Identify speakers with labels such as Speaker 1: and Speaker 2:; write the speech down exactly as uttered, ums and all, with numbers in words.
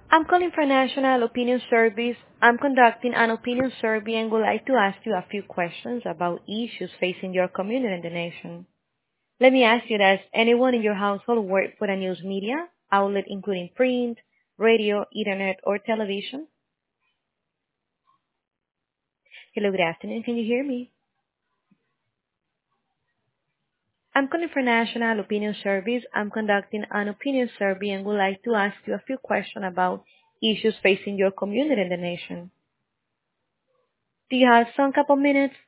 Speaker 1: I'm calling for National Opinion Service. I'm conducting an opinion survey and would like to ask you a few questions about issues facing your community and the nation. Let me ask you, does anyone in your household work for a news media outlet including print, radio, internet, or television? Hello, good afternoon. Can you hear me? I'm calling for National Opinion Service. I'm conducting an opinion survey and would like to ask you a few questions about issues facing your community and the nation. Do you have some couple minutes?